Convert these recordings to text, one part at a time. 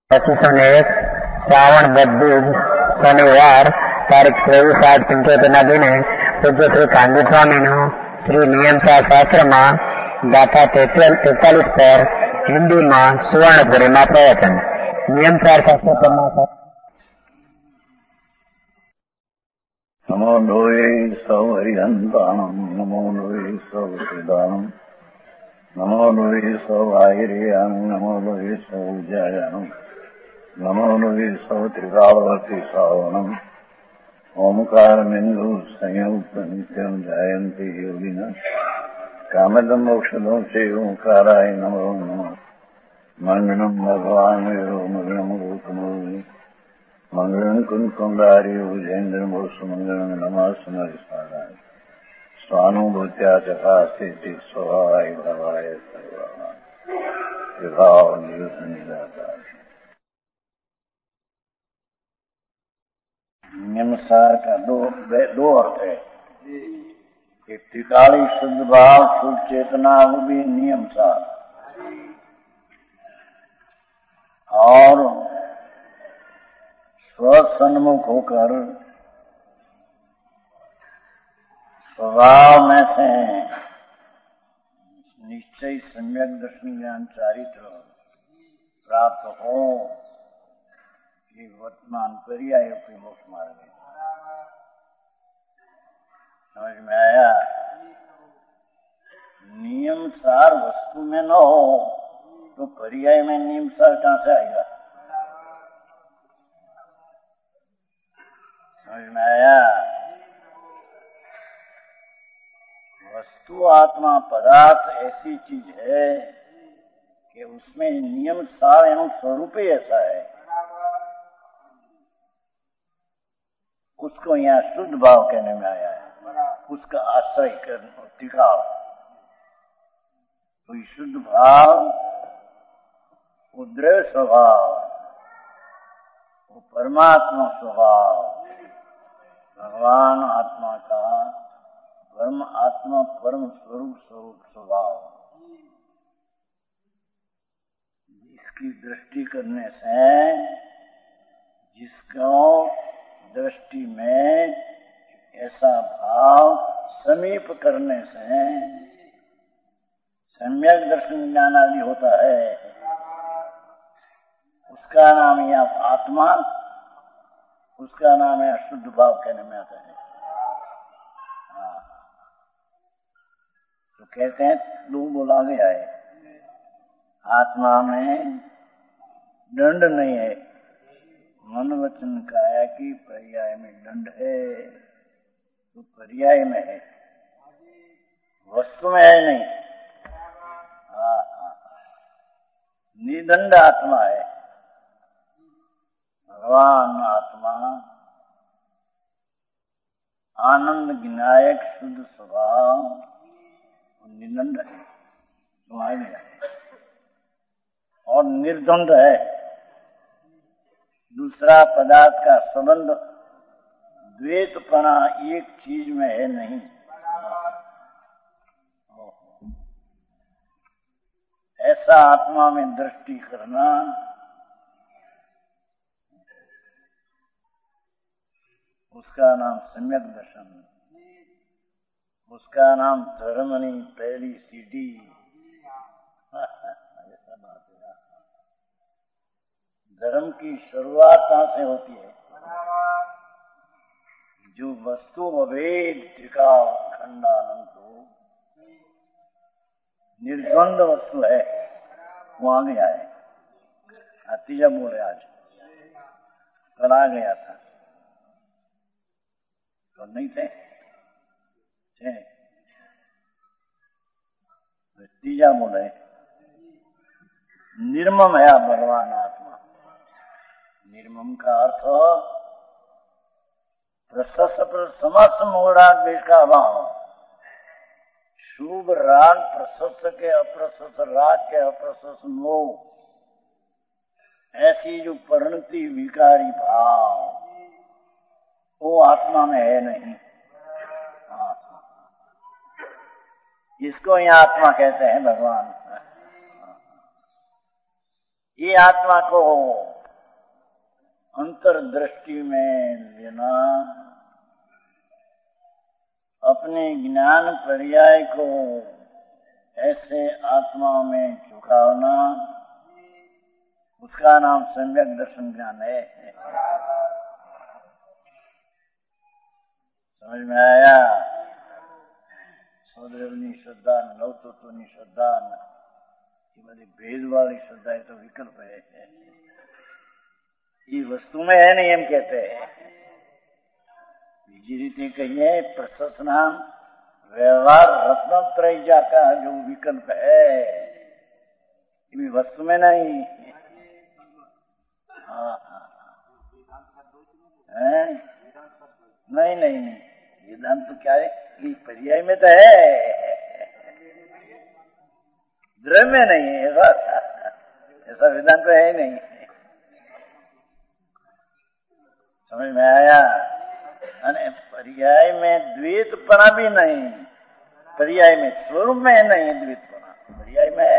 2501 શ્રાવણ 22 શનિવાર તારીખ 23/8/75 દિને પૂજ્ય શ્રી કાંજી સ્વામીનું શ્રી નિયમસાર શાસ્ત્રમાં ગાથા 43 પર હિન્દીમાં સુવર્ણપુરીમાં પ્રવચન. નિયમસાર શાસ્ત્ર પરના નમો લોહે સૌ હરિહંતાણમ નમો લોહે સૌ સિદાનમ નમો લોહે સૌ આયર્યામ નમો લોહે સૌ જયાનમ નમો લોહે સૌ ત્રિકાળવતી શ્રાવણમ ઓમકારમિંદુ સંયુક્ત નિત્યમ જાયંતી યોગિના કામદમ મોક્ષદો છે ઓંકારાય નમો નમઃ. મંગળમ ભગવાન વિરો મંગળમ ગોતમોની મંગળમ કુંકુંડારી ભુજેન્દ્ર સુમંગળમ નમાસ્મર સ્વારાય સ્વાનુભૂત્યા ચકાસ્તી સ્વભાવાય ભવાય સર્વા વિભાવ નિયુત નિરાકાર. नियमसार का दो अर्थ है. एक त्रिकाली शुद्ध भाव शुद्ध चेतना वो भी नियमसार, और स्वसन्मुख होकर स्वभाव में से निश्चय सम्यक दर्शन ज्ञान चारित्र प्राप्त हो, ये वर्तमान पर्याय के मोक्ष मार्ग है. समझ में आया? नियम सार वस्तु में न हो तो पर्याय में नियम सार कहां से आएगा? समझ में आया? वस्तु आत्मा पदार्थ ऐसी चीज है कि उसमें नियम सार एवं स्वरूप ही ऐसा है. उसको यहाँ शुद्ध भाव कहने में आया है. उसका आश्रय कर टिकाव. तो शुद्ध भाव, उद्रव स्वभाव, वो परमात्मा स्वभाव, भगवान आत्मा का परम आत्मा परम स्वरूप स्वभाव, इसकी दृष्टि करने से, जिसको दृष्टि में ऐसा भाव समीप करने से सम्यक दर्शन ज्ञान आदि होता है, उसका नाम या आत्मा, उसका नाम है शुद्ध भाव कहने में आता है. तो कहते हैं दो बोला गया है, आत्मा में दंड नहीं है. मन वचन काया की पर्याय में दंड है तो पर्याय में है, वस्तु में है नहीं. निदंड आत्मा है. भगवान आत्मा आनंद विनायक शुद्ध स्वभाव निदंड है, तो आ गया. और निर्द्वंद है. दूसरा पदार्थ का संबंध द्वैतपना एक चीज में है नहीं. ऐसा आत्मा में दृष्टि करना, उसका नाम सम्यक दर्शन, उसका नाम धर्मनी पहली सीढ़ी. ऐसा बात है. धर्म की शुरुआत कहां से होती है? जो वस्तु अभेद टिकाव खंडानंद हो, निर्द्वंद वस्तु है, वो आ गया है. तीजा बोले आज कल आ गया था तो नहीं थे. तीजा बोले निर्मम है भगवान आत्मा. निर्मम का अर्थ प्रशस्त पर समस्त मोहराग देश का अभाव. शुभ राग प्रशस्त के अप्रशस्त राग के अप्रशस्त मोह, ऐसी जो परिणति विकारी भाव वो आत्मा में है नहीं. इसको यहाँ आत्मा कहते हैं भगवान. ये आत्मा को अंतर्दृष्टि में लेना, अपने ज्ञान पर्याय को ऐसे आत्मा में झुकावना, उसका नाम सम्यक दर्शन ज्ञान है। समझ में आया? सौदेवनी श्रद्धा, नवतत्वनी श्रद्धा, ये बड़ी भेद वाली श्रद्धा है, तो विकल्प है, ये वस्तु में है नहीं, हम कहते हैं। बीजी रीति कहिए प्रशस्त नाम व्यवहार रत्नत्रय का जो विकल्प है, ये वस्तु में नहीं। हाँ, नहीं नहीं नहीं, वेदांत तो क्या है, ये पर्याय में तो है, द्रव्य में नहीं है, ऐसा वेदांत तो है नहीं। समझ में आया? अने पर्याय में द्वैतपना भी नहीं, पर्याय में स्वरूप में नहीं द्वैतपना, पर्याय में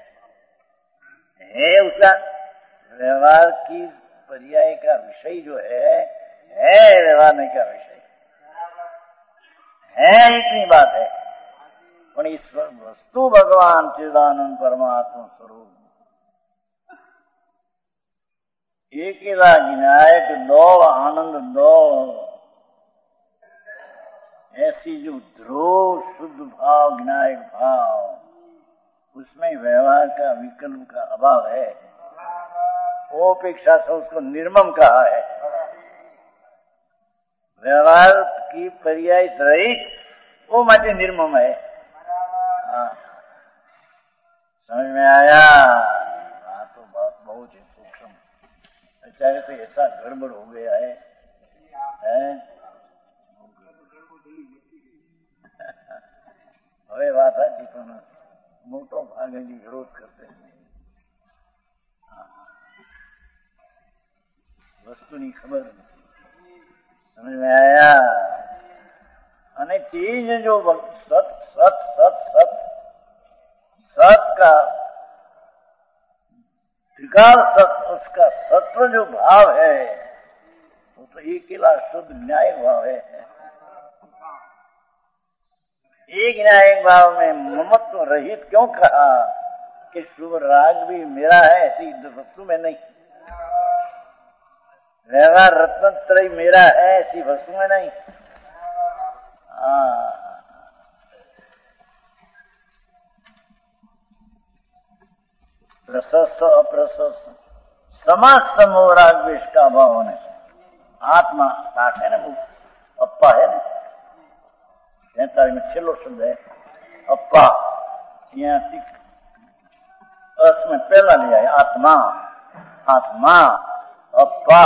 है उसका व्यवहार की पर्याय का विषय जो है व्यवहार नहीं का विषय है, इतनी बात है। पर इस वस्तु भगवान चिदानंद परमात्मा स्वरूप एक ही विनायक दो, आनंद दो, ऐसी जो ध्रुव शुद्ध भाव विनायक भाव, उसमें व्यवहार का विकल्प का अभाव है। वो अपेक्षा से उसको निर्मम कहा है। व्यवहार की पर्याय रहित वो माटे निर्मम है। समझ में आया? तो बात बहुत ही सूक्ष्म, बेचारे तो ऐसा गड़बड़ हो गया है, હવે વાત સાચી, પણ મોટો ભાગ હજી વિરોધ કરતે વસ્તુની ખબર નથી। समझ में आया? અને ચીજ जो सत सत सत सत सत का त्रिकाल सत, उसका सत्व जो भाव है वो तो एक ही शुद्ध न्याय भाव है। एक न्यायिक भाव में ममत्व रहित क्यों कहा कि शुभ राग भी मेरा है, ऐसी वस्तु में नहीं। व्यवहार रत्नत्रय मेरा है, ऐसी वस्तु में नहीं। प्रशस्त अप्रशस्त समस्त मोराग विष का अभाव होने से आत्मा साठ है ना, अप्पा है ना, 43 में छेल्लो शब्द है अप्पा, यहाँ अर्थ में पहला लिया है आत्मा, आत्मा अप्पा,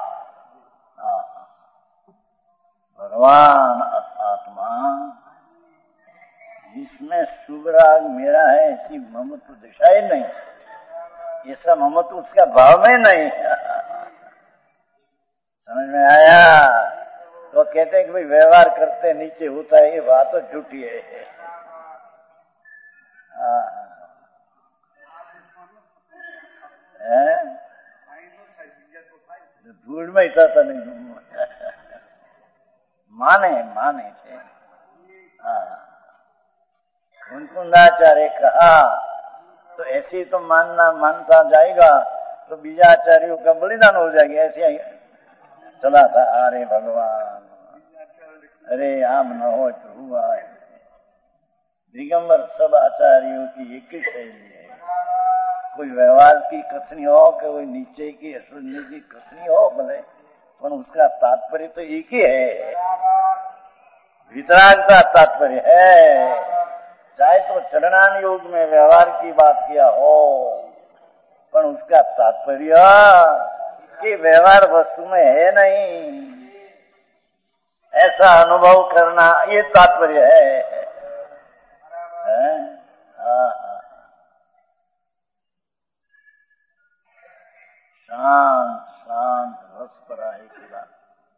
भगवान आत्मा, जिसमें शुभ राग मेरा है ऐसी ममत्व दिशा ही नहीं, ऐसा ममत्व उसका भाव में नहीं। समझ में आया? तो कहते हैं कि भाई व्यवहार करते नीचे होता है, ये बात तो झूठी है। धूल में था नहीं माने माने थे। कुंकुंदाचार्य कहा तो ऐसे तो मानता जाएगा तो बीजा आचार्यों का बलिदान हो जाएगा, ऐसे चला था। अरे भगवान, अरे आम न हो तो हुआ। दिगंबर सब आचार्यों की एक ही शैली है, कोई व्यवहार की कथनी हो, कोई नीचे की असुन्नी की कथनी हो भले, पर उसका तात्पर्य तो एक ही है, वितराग का तात्पर्य है। चाहे तो चरणान योग में व्यवहार की बात किया हो, पर उसका तात्पर्य कि व्यवहार वस्तु में है नहीं, ऐसा अनुभव करना, ये तात्पर्य है। शांत शांत रस पर आए की बात,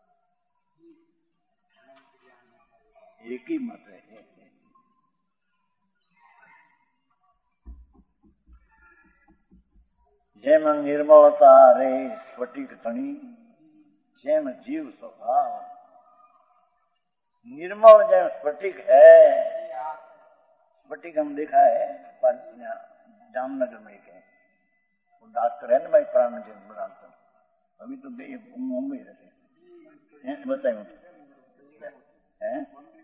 एक ही मत है। જેમ નિર્મળતા રે સ્ફટિક ધણી, જેમ जीव स्वभाव। निर्मल जैम स्फटिक है, स्फटिक हम देखा है जामनगर में एक है, वो डॉक्टर है ना भाई प्राणचंद डॉक्टर, अभी तो मुंबई रहते हैं, बताइए हैं?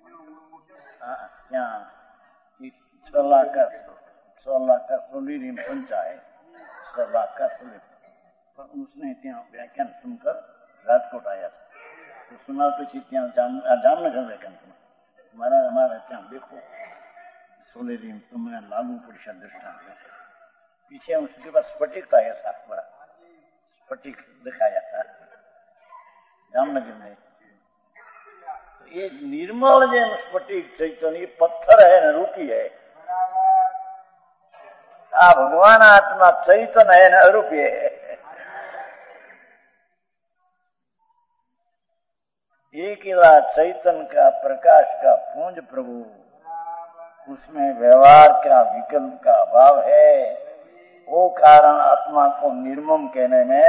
यहाँ 6 लाख का सोली पंचायत, 6 लाख का सोली, पर उसने ત્યાં व्याख्यान सुनकर राजकोट आया था, तो सुना પછી ત્યાં જામનગર व्याख्यान सुना, हमारा ત્યાં देखो सोलेरी तुम्हें लागू पड़शा दृष्टांत है, पीछे उसके पास स्फटिक था ऐसा बड़ा स्फटिक दिखाया था जामनगर में। तो ये निर्मल जैन स्फटिक चैतन्य ये पत्थर है न रूपी है, आ भगवान आत्मा चैतन्य है न अरूपी है। एक इला चैतन्य का प्रकाश का पुंज प्रभु, उसमें व्यवहार का विकल्प का अभाव है, वो कारण आत्मा को निर्मम कहने में।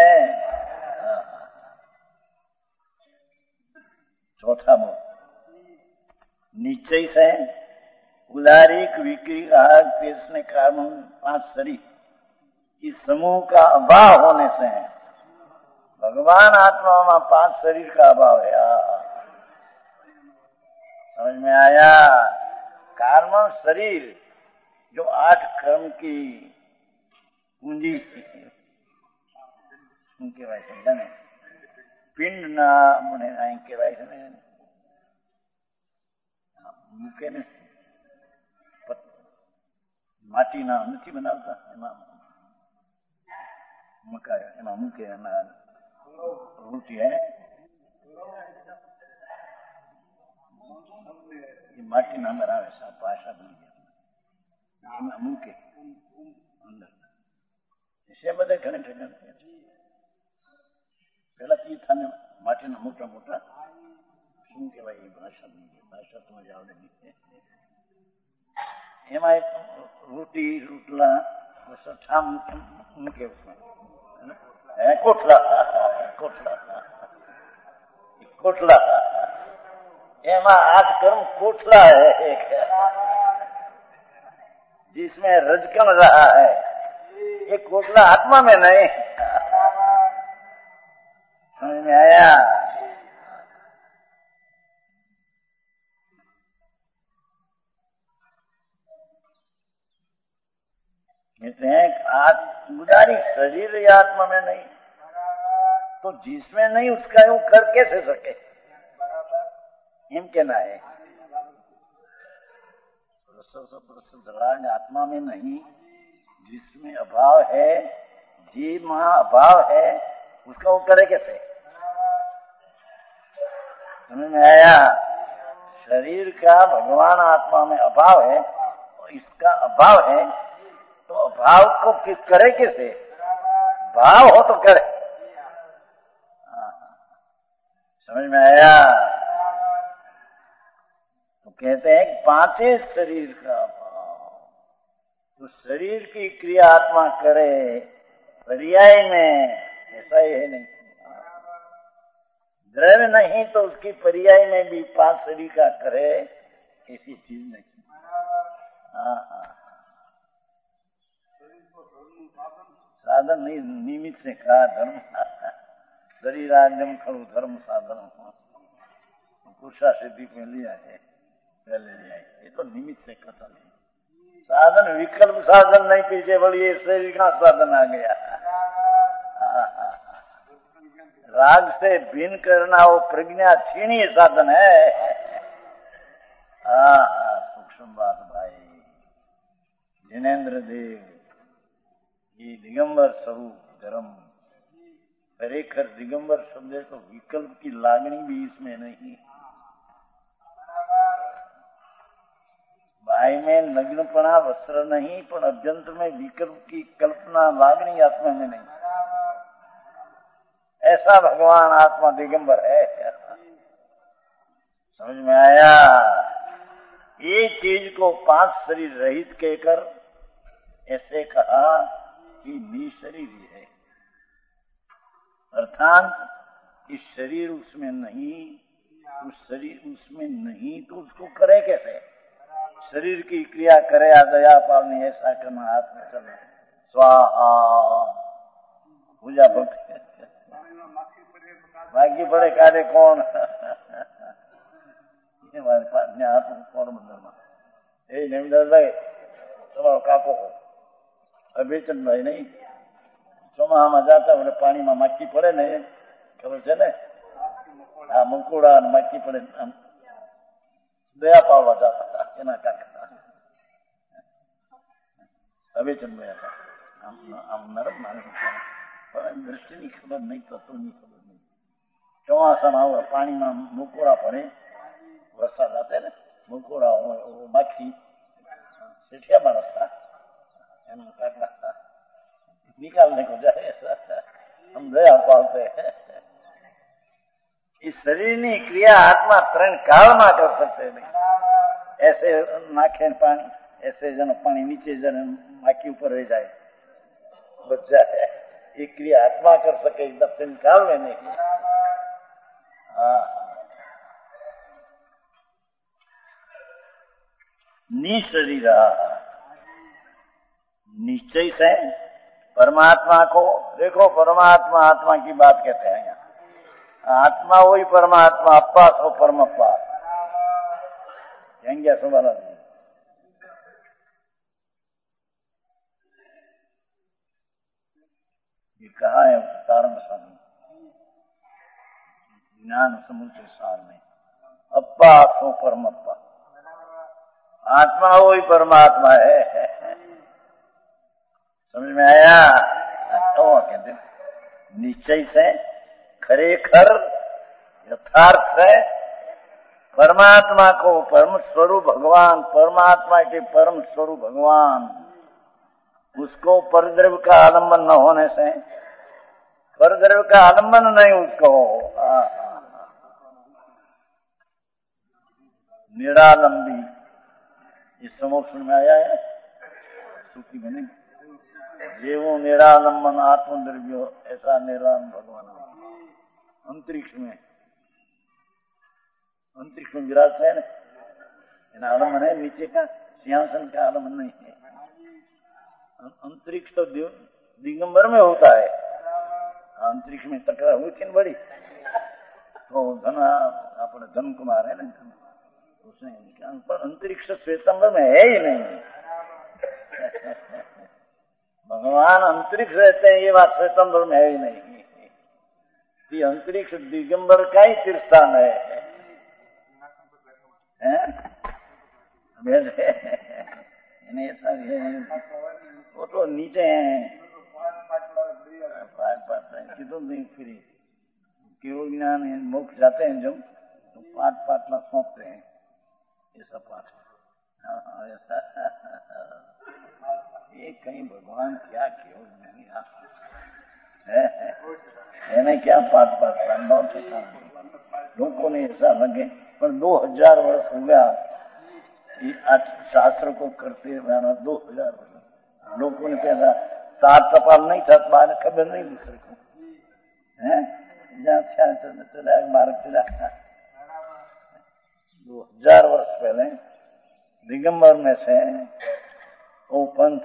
चौथा बोल निश्चय से उदारिक विक्रिक आग पेशने कारण 5 शरीर इस समूह का अभाव होने से भगवान आत्मा में 5 शरीर का अभाव है। समझ में आया? कर्म शरीर जो 8 कर्म की पूंजी उनके वैसे जाने पिंड ना મને અહીં કહેવાય છે ને મૂકે ને માટીના નથી બનાવતા એમાં મકાય એમાં મૂકે એના રોટી है ये માટીના અંદર આવે છે ભાષા બની ગઈ એમાં મૂકે અંદર છે બધે ઘણે ઠેકાણે પેલા તીર્થાને માટીના મોટા મોટા શું કહેવાય એ ભાષા બની ગઈ ભાષા તો મજા આવડે નહીં એમાં એક રોટી રોટલા ઠા મૂકે કોટલા કોટલા कोटला एमा 8 कर्म कोटला है एक जिसमें रजकन रहा है, ये कोटला आत्मा में नहीं। समझ में आया? कहते हैं आज उदारी शरीर या आत्मा में नहीं, तो जिसमें नहीं उसका यूं कर कैसे सके, एम कहना है। राग आत्मा में नहीं, जिसमें अभाव है, जीव में अभाव है, उसका वो करे कैसे? समझ में आया? शरीर का भगवान आत्मा में अभाव है और इसका अभाव है, तो अभाव को करे कैसे? भाव हो तो करे। समझ में आया? तो कहते हैं 5 शरीर का भाव, तो शरीर की क्रिया आत्मा करे पर्याय में, ऐसा ही है नहीं। द्रव्य नहीं तो उसकी पर्याय में भी 5 शरीर का करे, ऐसी चीज नहीं। साधन नहीं, निमित्त से कहा धर्म शरीराजम खड़ू धर्म साधन पुरुषा सिद्धि में लिया है, पहले लिया है, ये तो निमित्त से कथन है। साधन विकल्प साधन नहीं, पीछे बढ़िए शरीर का साधन आ गया। राग से भिन्न करना वो प्रज्ञा क्षीणीय साधन है। सूक्ष्म बात भाई। जिनेन्द्र देव ये दिगंबर स्वरूप धर्म, खरेखर दिगंबर शब्द है तो विकल्प की लागणी भी इसमें नहीं। भाई में नग्नपना वस्त्र नहीं, पर अभ्यंतर में विकल्प की कल्पना लागणी आत्मा में नहीं। ऐसा भगवान आत्मा दिगंबर है। समझ में आया? ये चीज को 5 शरीर रहित कहकर ऐसे कहा उसकी नी शरीर ही है। अर्थात इस शरीर उसमें नहीं, उस शरीर उसमें नहीं तो उसको करे कैसे? शरीर की क्रिया करे दया पालनी, ऐसा करना, हाथ में चलना, स्वाहा पूजा भक्ति। बाकी बड़े कार्य कौन? हमारे पास हाथ कौन मंदिर એ નવીનદાસભાઈ તમારો કાકો અભિચંદભાઈ નહીં, ચોમાહામાં જતા એટલે પાણીમાં માખી પડે ને, ખબર છે ને? હા, મંકોડા અને માખી પડે, આમ દયા પાડવા જતા એના કાકા અભિચંદભાઈ હતા. આમ નરમ માણસ, પણ દ્રષ્ટિની ખબર નહીં, તત્વની ખબર નહીં. ચોમાસામાં આવે પાણીમાં મંકોડા પડે, વરસાદ આવે ને, મંકોડા હોય માખી सेठिया मानस था, निकालने को जाए, हम दया पालते हैं. इस शरीर की क्रिया आत्मा तरण काल में कर सकते नहीं. ऐसे नाखे पानी, ऐसे जन पानी नीचे जन माखी ऊपर रह जाए, बच जाए, ये क्रिया आत्मा कर सके दक्षिण काल में नहीं. निशरीर निश्चय से परमात्मा को देखो, परमात्मा आत्मा की बात कहते हैं यहाँ. आत्मा वही परमात्मा, अप्पा सो परम अप्पा. कहेंगे सुबह ये कहा है कारण स्वामी ज्ञान समुचे सार में, अप्पा सो परम अप्पा. आत्मा वही परमात्मा है. समझ में आया? तो कहते निश्चय से, खरेखर यथार्थ से परमात्मा को, परम स्वरूप भगवान, परमात्मा के परम स्वरूप भगवान, उसको परद्रव्य का आलम्बन न होने से, परद्रव्य का आलम्बन नहीं उसको, निरालंबी. इस समोक्षण में आया है सूची में नहीं. जेवो निरालंबन आत्मद्रव्यो, ऐसा निरालंबन भगवान अंतरिक्ष में विराजते है ना. आलम्बन है नीचे का, सिंहासन का आलम्बन नहीं है. अंतरिक्ष तो दिगंबर में होता है. अंतरिक्ष में तकरार हुई थी बड़ी, तो धन अपने धन कुमार है ना, उसने पर अंतरिक्ष श्वेतंबर में है ही नहीं. भगवान अंतरिक्ष रहते हैं, ये बात श्वेतंबर में है ही नहीं. ये अंतरिक्ष दिगंबर का ही तीर्थस्थान है. ऐसा वो तो नीचे है, फिर केवल ज्ञान मोक्ष जाते हैं जब, तो पाठ ला सौंपते हैं. ऐसा पाठ ये कहीं भगवान क्या क्यों नहीं है नहीं, क्या पाठ अनुभव से लोगों ने ऐसा लगे. पर 2000 वर्ष हो गया शास्त्र को करते हुए, 2000 वर्ष लोगों ने पैदा तार तपाल नहीं था, बाहर खबर नहीं दूसरे को है. जहाँ चला मार्ग चला 2000 वर्ष पहले दिगंबर में से वो पंथ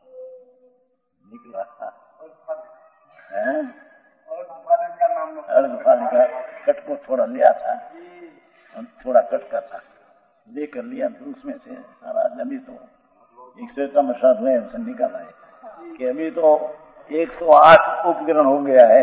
निकला था. अर्धपालिका कट को थोड़ा लिया था, थोड़ा कट का था, लेकर लिया, तो उसमें से सारा. अभी तो 107 साधु है, उसे निकाला है कि अभी तो 108 उपग्रहण हो गया है.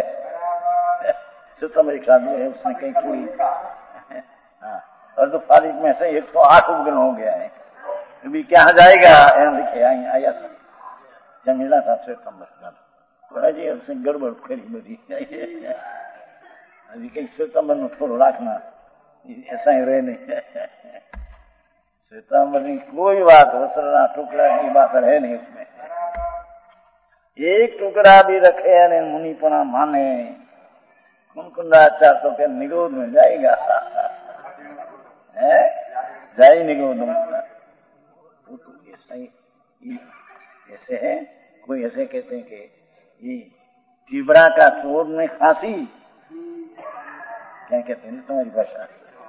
107 साधु है, उसने कहीं कोई अर्धपालिक में से 108 उपग्रहण हो गया है. अभी क्या जाएगा? लिखे आया था, जब मिला था श्वेतंबर का, तो जी उसने गड़बड़ करी बड़ी. अभी कहीं श्वेतंबर में थोड़ा रखना, ऐसा ही रहे नहीं. श्वेतंबर की कोई बात वसरना टुकड़ा की बात है नहीं उसमें. एक टुकड़ा भी रखे यानी मुनिपना माने, कुंकुंदाचार्य तो क्या निरोध में जाएगा? जाए निगोद. ऐसे है. कोई ऐसे कहते हैं कि ये चिबड़ा का चोर में फांसी, क्या कहते हैं तुम्हारी भाषा,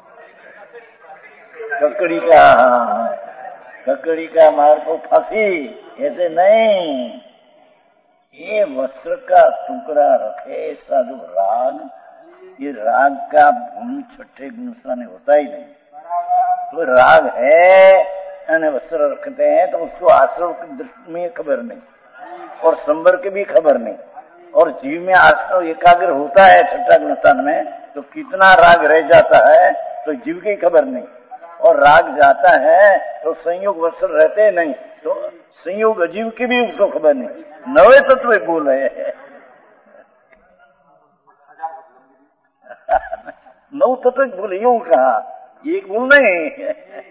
ककड़ी का मार को फांसी, ऐसे नहीं। ये वस्त्र का टुकड़ा रखे ऐसा जो राग, ये राग का भूमि छठे गुण होता ही नहीं। तो राग है यानी वस्त्र रखते हैं तो उसको आश्रव की दृष्टि में खबर नहीं और संबर की भी खबर नहीं, और जीव में आश्रव एकाग्र होता है छठा गुण में तो कितना राग रह जाता है तो जीव की खबर नहीं, और राग जाता है तो संयोग वस्त्र रहते नहीं तो संयोग अजीव की भी उसको खबर नहीं। नवे तत्व भूल है, नौ तत्व भूल यूं कहा, एक भूल नहीं,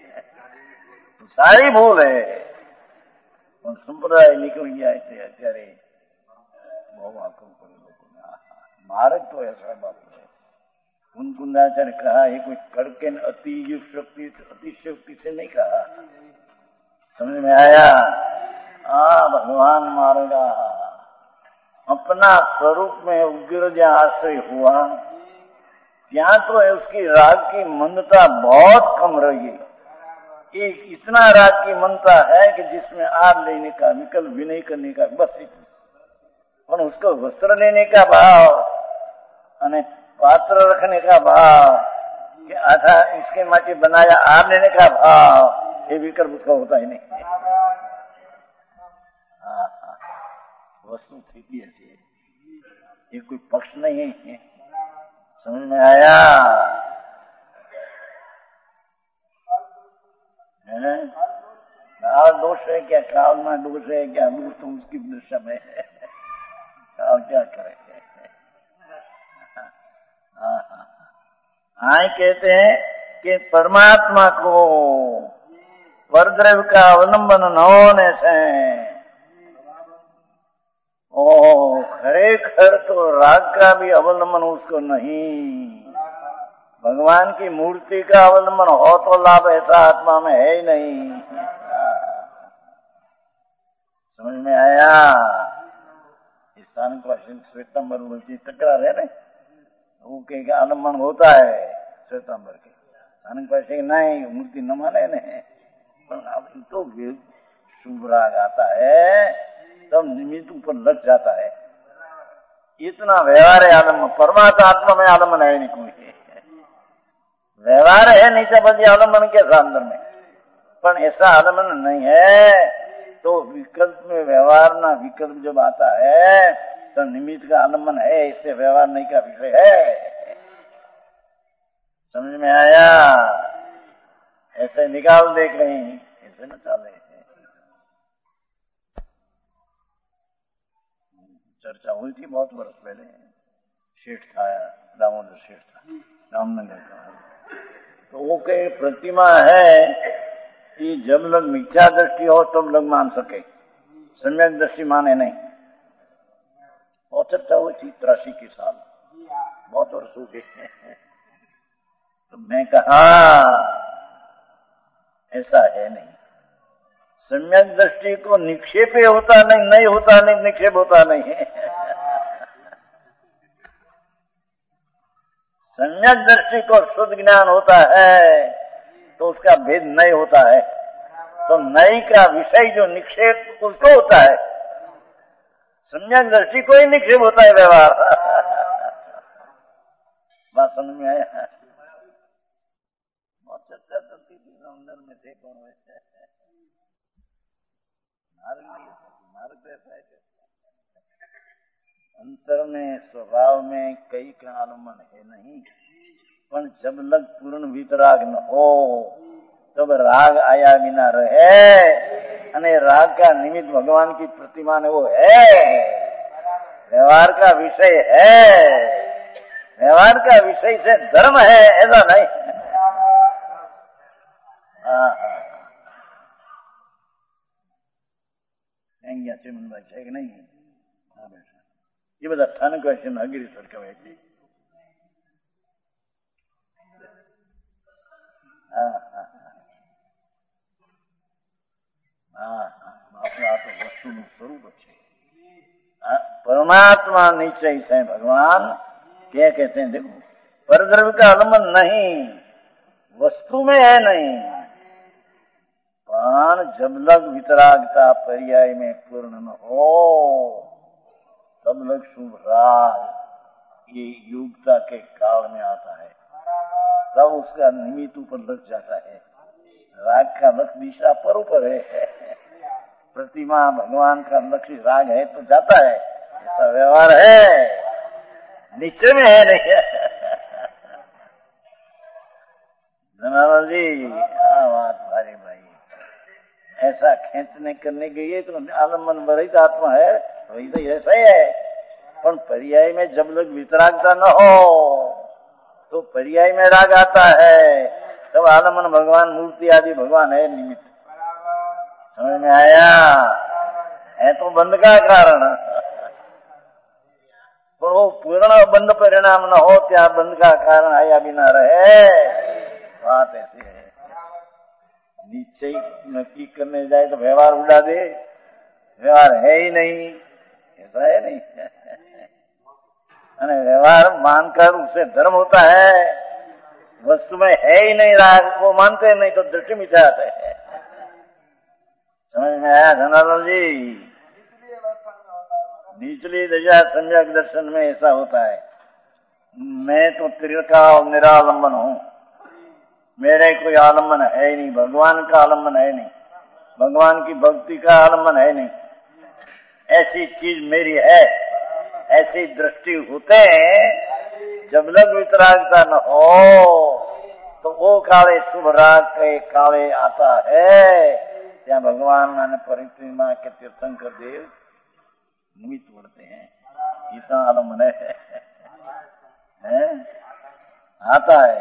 सारी भूल है। और संप्रदाय निकल गया है અત્યારે બહુ આકલ પડે લોકોને। માર્ગ તો ऐसा बात है। कुंकुंदाचार्य कहा ये कोई करके अतिशक्ति से नहीं कहा, समझ में आया? भगवान मारेगा अपना स्वरूप में उग्र जहाँ आश्रय हुआ ત્યાં तो है उसकी राग की मंदता बहुत कम रही। एक इतना राग की मंदता है कि जिसमें आग लेने का विकल्प भी नहीं करने का, बस इतना। और उसको वस्त्र लेने का भाव અને पात्र रखने का भाव कि आधा इसके माटे बनाया आग लेने का भाव, ये विकल्प उसका होता ही नहीं। वस्तु स्थिति ऐसी है, ये कोई पक्ष नहीं है। समझ में आया? काल दोष है क्या? काल में दोष है क्या? दोष तो उसकी दशा में है, काल क्या करेंगे? कहते हैं कि परमात्मा को परद्रव्य का अवलंबन न होने से खरेखर तो राग का भी अवलंबन उसको नहीं। भगवान की मूर्ति का अवलंबन हो तो लाभ, ऐसा आत्मा में है ही नहीं। समझ में आया? इस स्थान को श्वेतांबर बोलती तकरार है ना, वो के आलम्बन होता है श्वेतांबर के, स्थान को नहीं मूर्ति न माने नहीं। पर तो शुभ राग आता है तब निमित्त ऊपर लग जाता है, इतना व्यवहार है आलम्बन। परमात्मा आत्मा में आलम्बन है नहीं, कोई व्यवहार है नीचे बल्कि आलम्बन के अंदर में, पर ऐसा आलम्बन नहीं है। तो विकल्प में व्यवहार ना विकल्प जब आता है तो निमित्त का आलम्बन है, इससे व्यवहार नहीं का विषय है। समझ में आया? ऐसे निकाल देख रही, ऐसे न चले। चर्चा हुई थी बहुत वर्ष पहले, शेठ था, दामोदर शेठ था, रामनगर का। तो वो कई प्रतिमा है कि जब लोग मिथ्या दृष्टि हो तब लोग मान सके, सम्यक दृष्टि माने नहीं। और चर्चा हुई थी 83 की साल, बहुत वर्ष हो गए। तो मैं कहा ऐसा है नहीं, सम्यक दृष्टि को निक्षेप होता नहीं होता नहीं, निक्षेप होता नहीं है। सम्यक दृष्टि को शुद्ध ज्ञान होता है तो उसका भेद नहीं होता है, तो नई का विषय जो निक्षेप उसको होता है, सम्यक दृष्टि को ही निक्षेप होता है व्यवहार। बात समझ में आया? बहुत चर्चा चलती थी, अंदर में थे कौन वैसे मार्ग ऐसा है, अंतर में स्वभाव में कई का आलम्बन है नहीं, पर जब लग पूर्ण वितराग न हो तब राग आया बिना रहे, अने राग का निमित्त भगवान की प्रतिमा ने वो है, व्यवहार का विषय है, व्यवहार का विषय से धर्म है ऐसा नहीं। ચેમનભાઈ છે કે નહીં? એ બધા સ્થાનિક ક્વેશ્ચન હગીરી સરખાવે છે। આપણે આ તો વસ્તુનું સ્વરૂપ છે। परमात्मा निश्चय से भगवान क्या कहते हैं, देखो परद्रव्य का आलम्बन नहीं, वस्तु में है नहीं, पान जब लग वितरागता पर्याय में पूर्ण न हो तब लग शुभ राग, ये युगता के काल में आता है, तब उसका निमित्त ऊपर लग जाता है। राग का लक्ष्य दिशा पर ऊपर है, प्रतिमा भगवान का लक्ष्य राग है तो जाता है, ऐसा व्यवहार है, नीचे में है नहीं है। धनानंद जी बात भारी भाई, ऐसा खेचने करने के लिए तो आलम्बन भरित आत्मा है, वही तो ऐसा ही है, पर पर्याय में जब लोग वितरागता न हो तो पर्याय में राग आता है, तब आलम्बन भगवान मूर्ति आदि भगवान है निमित्त। समझ में आया? है तो बंध का कारण, पर वो पूर्ण बंध परिणाम न हो त्या बंध का कारण आया भी न रहे, बात ऐसी है। निश्चय नक्की करने जाए तो व्यवहार उड़ा दे, व्यवहार है ही नहीं, ऐसा है नहीं। व्यवहार मानकर उसे धर्म होता है, वस्तु में है ही नहीं राग, वो मानते नहीं तो दृष्टि मिटाते हैं। समझ में आया धनानंद जी? निचली दशा सम्यक दर्शन में ऐसा होता है, मैं तो त्रिका निरालंबन हूँ, मेरे कोई आलम्बन है ही नहीं, भगवान का आलम्बन है नहीं, भगवान की भक्ति का आलम्बन है नहीं, ऐसी चीज मेरी है, ऐसी दृष्टि होते जब लग वितरागता न हो तो वो काले शुभ राग के काले आता है, क्या भगवान मैंने परिक्रमा के तीर्थंकर देव निमित्त बढ़ते हैं, इतना आलम्बन है? आता है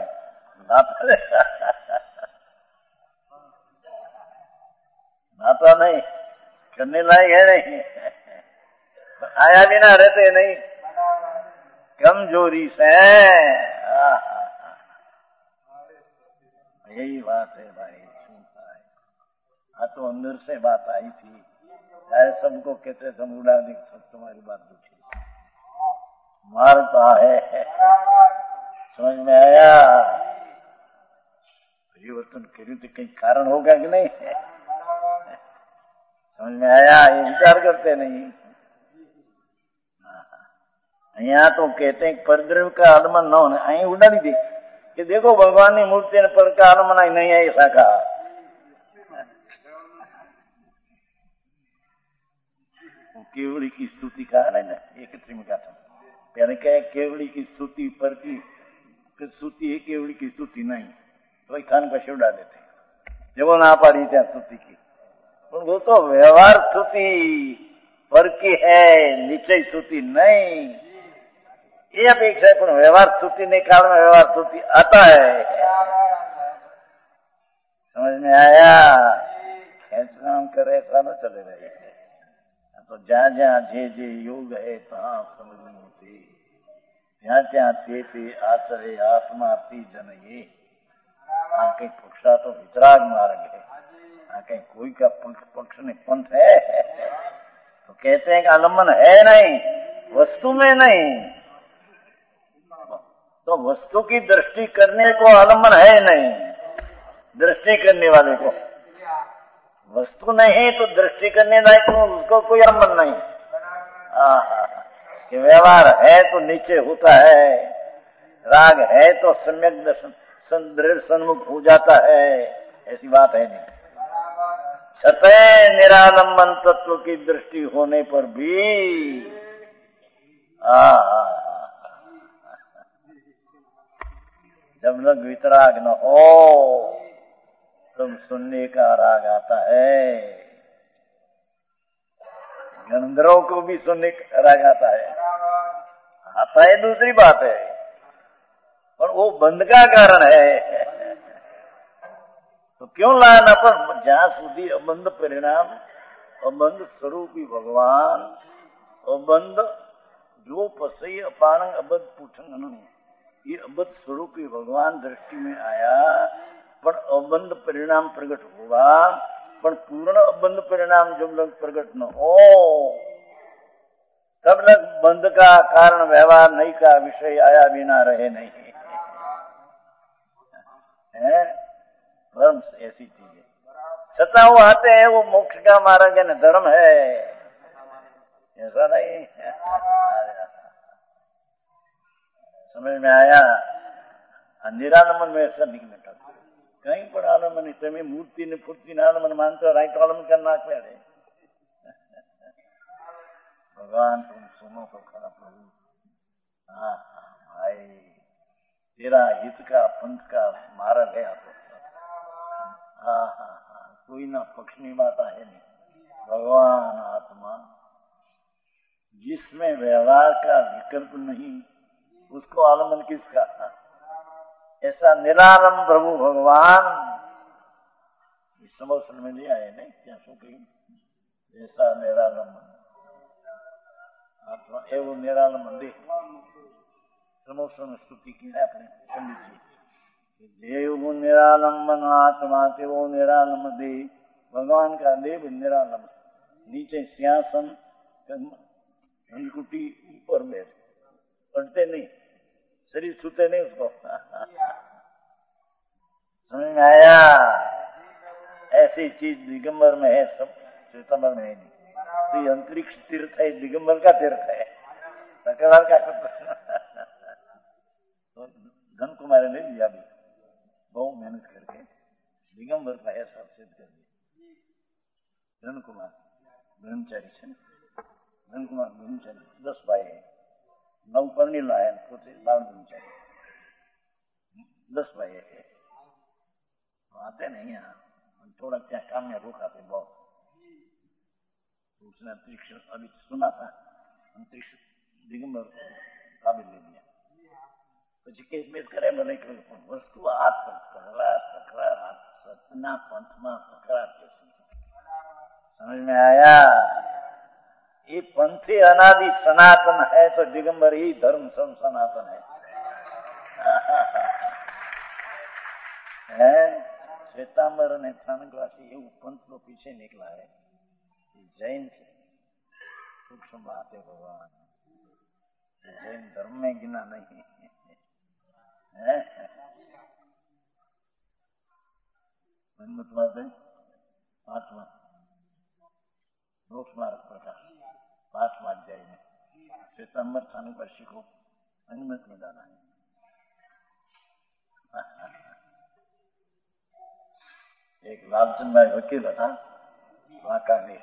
नाता नहीं करने लायक है नहीं, आया भी ना रहते नहीं, कमजोरी से। यही बात है भाई, सुनता है। हाँ तो अंदर से बात आई थी, चाहे सबको कहते तुम उड़ा दी, सब तुम्हारी बात दूसरी मारता है। समझ में आया? परिवर्तन करूं तो कहीं कारण होगा कि नहीं? समझ में आया? ये विचार करते नहीं। यहाँ तो कहते हैं परद्रव्य का आलम्बन न होने, अहीं उड़ाड़ी दे कि देखो भगवान की मूर्ति ने पर का आलम्बन नहीं है, ऐसा कहा। केवड़ी की स्तुति कहा ना, एक त्रिमिका था, पहले क्या केवड़ी की स्तुति पर की स्तुति है, केवड़ी की स्तुति नहीं, तो खान पर उड़ा देते जब वो ना पाड़ी थी स्तुति की, वो तो व्यवहार स्तुति पर की है, निश्चय स्तुति नहीं, ये अपेक्षा है, पर व्यवहार स्तुति ने कारण व्यवहार स्तुति आता है। समझ में आया? खेचना करे ऐसा न चले रहे, तो जहाँ जहाँ जे योग है तहाँ समझनी होती, ત્યાં ત્યાં તે આચરે આત્માથી જન ये આ કઈ પુરુષા તો વિતરાગ मार्ग है, आ कहीं कोई का पक्ष नहीं पंथ है, तो कहते हैं कि आलम्बन है नहीं, वस्तु में नहीं, तो वस्तु की दृष्टि करने को आलम्बन है नहीं, दृष्टि करने वाले को वस्तु नहीं तो दृष्टि करने लायक उसको कोई आलम्बन नहीं। कि व्यवहार है तो नीचे होता है, राग है तो सम्यक दर्शन दृढ़ सन्मुख हो जाता है, ऐसी बात है नहीं। छतः निरालंबन तत्व की दृष्टि होने पर भी जब लग वितराग न हो तब सुनने का राग आता है, गंधर्वों को भी सुनने का राग आता है दूसरी बात है, और वो बंध का कारण है, तो क्यों लाना? पर जहां સુધી अबंध परिणाम, अबंध स्वरूपी भगवान, अबंध जो पसई अपाणंग अबद्ध पूछंग, ये अबद्ध स्वरूपी भगवान दृष्टि में आया, पर अबंध परिणाम प्रकट हुआ, पर पूर्ण अबंध परिणाम जब लग प्रकट न हो तब तक बंध का कारण व्यवहार नहीं का विषय आया बिना रहे नहीं है। धर्म ऐसी चीज है, छता वो आते हैं, वो मोक्ष का मार्ग है न, धर्म है, ऐसा नहीं। समझ में आया? निरालंबन में ऐसा नहीं मिटा, कहीं पर आलम्बन नहीं। તમે મૂર્તિ ને ફૂર્તિ ને આલમ્બન માનતો રાઈટ આલમ્બન कर नाखवे रे। भगवान तुम सुनो तो खरा प्रभु। हाँ भाई, तेरा हित का पंथ का मार्ग है। हाँ हाँ हाँ, कोई ना पक्षनी बात है नहीं। भगवान आत्मा जिसमें व्यवहार का विकल्प नहीं, उसको आलम्बन किसका? ऐसा निरालंब प्रभु भगवान इस समोसन में नहीं आए नहीं, क्या શું કહ્યું? ऐसा निरालंब आत्मा एवं निरालंब देह समोसन स्तुति की है अपने पंडित जी। देव निरालंबन आत्मा से वो निरालंब देह, भगवान का देव निरालंब, नीचे सिंहासन धनकुटी ऊपर बैठ, पढ़ते नहीं, शरीर छूते नहीं उसको। समझ में आया? ऐसी चीज दिगंबर में है, सब श्वेतांबर में है नहीं। तो ये अंतरिक्ष तीर्थ है, दिगंबर का तीर्थ है, सकरार का। तो धन कुमारी ने दिया भी, बहुत मेहनत करके दिगंबर का ऐसा सिद्ध कर दिया। धन कुमार ब्रह्मचारी છે, ધન कुमार ब्रह्मचारी 10 भाई है, 9 પરણેલા है, પોતે 12 ब्रह्मचारी, 10 भाई है। आते नहीं यहाँ, थोड़ा क्या काम में रोक आते बहुत। तो उसने अंतरिक्ष अभी सुना था, अंतरिक्ष दिगंबर काबिल ले लिया। પછી કેસ બેસ કરે ભલે, વસ્તુ આ તકરાર સતના પંથમાં તકરાર છે। समझ में आया? ये पंथी अनादि सनातन है, तो दिगंबर ही धर्म सनातन है। श्वेतांबर ने स्थानकवासी ये पंथ तो पीछे निकला है, जैन से सूक्ष्म बात है। भगवान जैन धर्म में गिना नहीं है। बात है पांचवा मोक्ष मार्ग प्रकाश, 5वां अध्याय में श्वेतांबर स्थानकवासी को अनुमति में डाला है। एक लालचंद भाई वकील था, वाकानेर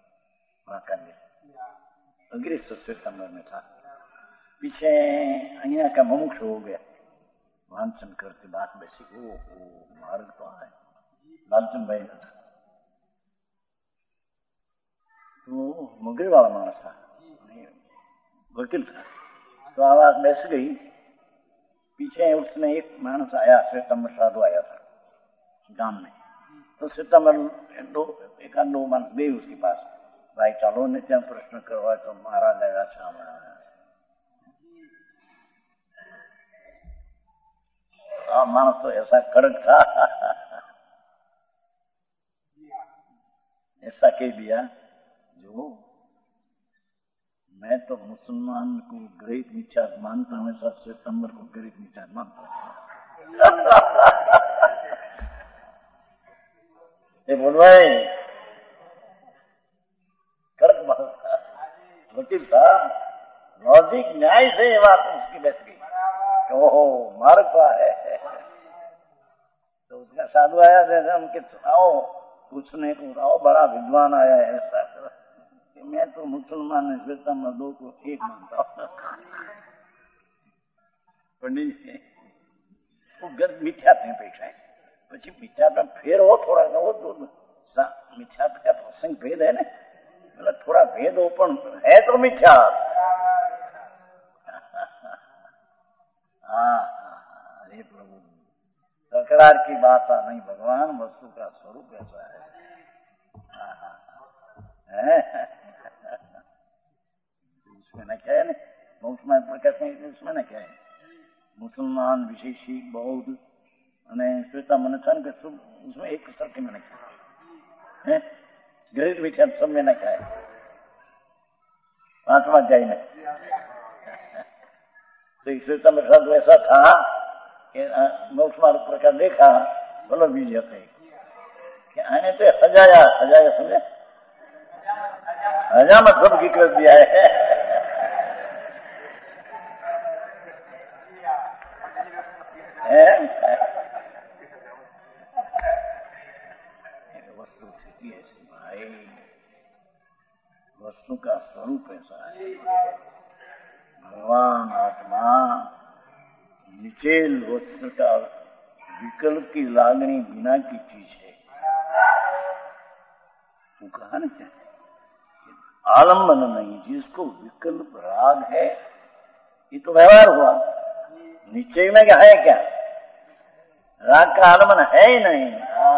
19 सितंबर में था। पीछे अहिया का मुमुक्ष हो गया, वांछन करते बात बेसी, ओ मार्ग तो है। लालचंद भाई था तो मुगल वाला मानस था, वकील था। तो आवाज बैस गई, पीछे उसने एक मानस आया, श्वेतांबर साधु आया था गांव में। तो श्वेतांबर एक दो मानस गई उसके पास, भाई चालो ने क्या प्रश्न करवा तो मारा जाएगा छामा। मानस तो ऐसा कड़क था, ऐसा कह दिया जो मैं तो मुसलमान को ग्रेट मिथ्या मानता हूं, ऐसा श्वेतांबर को ग्रेट मिथ्या मानता हूं। ये बोल भाई कड़क बात था, वकील था, लॉजिक न्याय से ये बात उसकी बैठ गई। ओहो मार्ग तो है। तो उसका साधु आया, जैसे हम कि आओ पूछने को, आओ बड़ा विद्वान आया है, ऐसा कि मैं तो मुसलमान ने श्वेतांबर दो को एक मानता हूं। पंडित मिथ्यात्व अपेक्षा है, પછી મિથ્યાત્વ ફેર હો થોડા, वो तो मिथ्यात्व का प्रसंग भेद है ना, मतलब थोड़ा भेद हो, पर है तो मिथ्या। हाँ अरे प्रभु, तकरार की बात नहीं, भगवान वस्तु का स्वरूप ऐसा है। उसमें न क्या है ना, मोक्ष में प्रकाश में, उसमें न क्या है। मुसलमान विशेषी बौद्ध અને श्वेतांबर ने छान के सब उसमें एक स्तर के मैंने क्या है, ग्रेट विचार सब में न क्या है। पांचवा अध्याय में। तो इसलिए मेरे साथ वैसा था कि मोक्ष मार्ग प्रकार देखा, बोलो बीज थे कि आने तो हजाया समझे, हजामत सबकी कर दिया है। वस्तु स्थिति ऐसी भाई, वस्तु का स्वरूप ऐसा है। भगवान आत्मा निचेल वस्त्र का विकल्प की लागणी बिना की चीज है। तू कहा ना क्या आलम्बन नहीं, जिसको विकल्प राग है, ये तो व्यवहार हुआ। निश्चय में क्या है, क्या राग का आलम्बन है ही नहीं।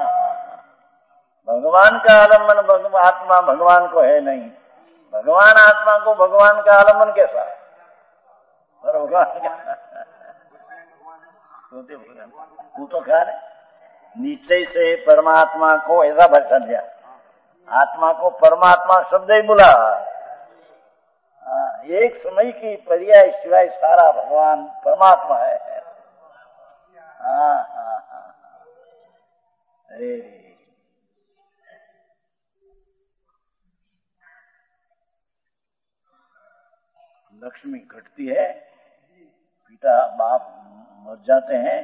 भगवान का आलम्बन आत्मा भगवान को है नहीं, भगवान आत्मा को भगवान का आलम्बन कैसा, और भगवान का वो तो कहा निश्चय से परमात्मा को ऐसा भर दिया, आत्मा को परमात्मा शब्द ही बोला। एक समय की पर्याय सिवाय सारा भगवान परमात्मा है। अरे लक्ष्मी घटती है, पिता बाप मर जाते हैं,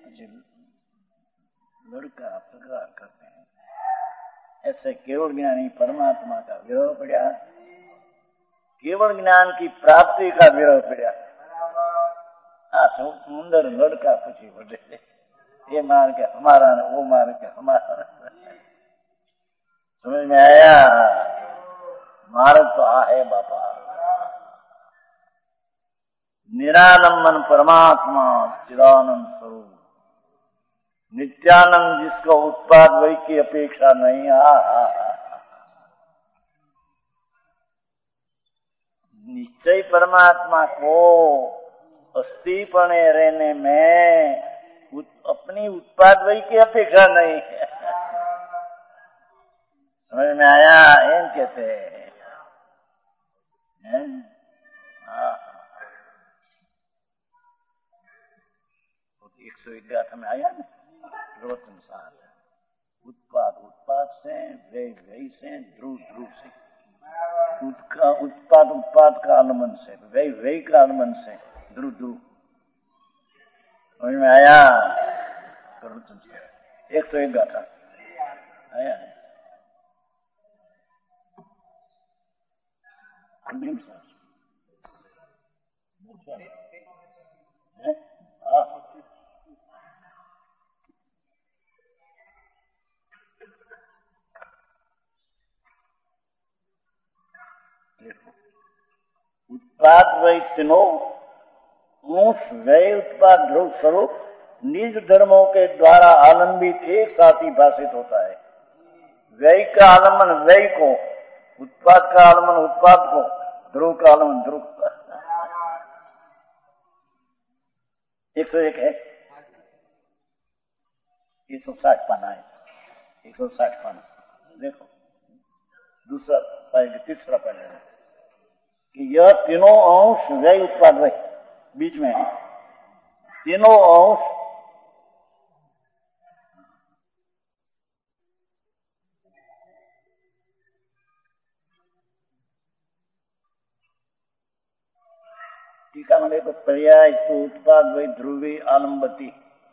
लड़का तकरार करते हैं। ऐसे केवल ज्ञानी परमात्मा का विरोध पड़ा, केवल ज्ञान की प्राप्ति का विरोध पड़ा। सुंदर लड़का पूछी बोले, ये मार के हमारा, वो मार के हमारा। समझ में आया, मार्ग तो आ है बापा। निरालंबन परमात्मा चिदानंद स्वरूप, नित्यानंद, जिसको उत्पाद वही की अपेक्षा नहीं। निश्चय परमात्मा को अस्थिपणे रहने में अपनी उत्पाद वही की अपेक्षा नहीं है। समझ में आया, एम कहते हैं। 101 गाथा में आया ना, प्रवचन सार उत्पाद से, व्यय से, ध्रुव से, उत्पाद का आलमन से, व्यय का आलमन से, ध्रुव। समझ में आया, प्रवचन सार 101 गाथा आया है। उत्पाद वही तीनों अंश व्यय उत्पाद ध्रुव स्वरूप निज धर्मों के द्वारा आलंबित एक साथ ही भाषित होता है। व्यय का आलम्बन व्यय को, उत्पाद का आलम्बन उत्पाद को, ध्रुव का आलम्बन ध्रुव। 101 है, 160 पाना है, 160 पाना। देखो दूसरा पाएंगे, तीसरा पाएंगे कि यह तीनों अंश व्यय उत्पाद व्यय बीच में है। तीनों अंश टीका में देखो, पर्याय उत्पाद वही ध्रुवी आलम्बती,